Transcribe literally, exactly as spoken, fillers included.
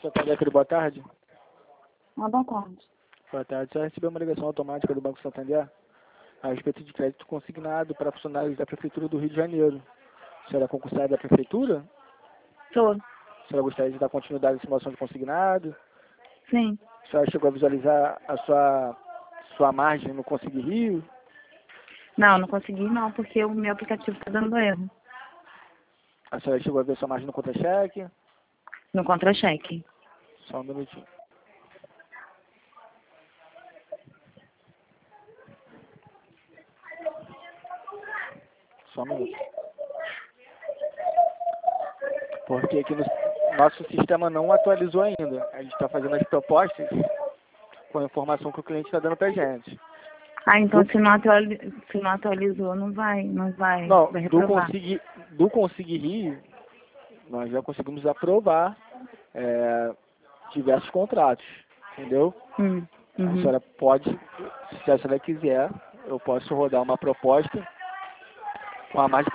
Santander, aquele boa tarde. Ah, boa tarde. Boa tarde. Você recebeu uma ligação automática do Banco Santander a respeito de crédito consignado para funcionários da Prefeitura do Rio de Janeiro. A senhora é concursada da Prefeitura? Sou. A senhora gostaria de dar continuidade à simulação de consignado? Sim. A senhora chegou a visualizar a sua, sua margem no Consegui Rio? Não, não consegui não, porque o meu aplicativo está dando erro. A senhora chegou a ver sua margem no contra-cheque? No contra-cheque. Só um minutinho. Só um minuto. Porque aqui no nosso sistema não atualizou ainda. A gente está fazendo as propostas com a informação que o cliente está dando para a gente. Ah, então Do, se não, atuali... se não atualizou, não vai, não vai, não, vai do reprovar. Consegui, do Consegui Rio, nós já conseguimos aprovar é, diversos contratos, entendeu? Hum, A uhum. senhora pode, se a senhora quiser, eu posso rodar uma proposta com a mais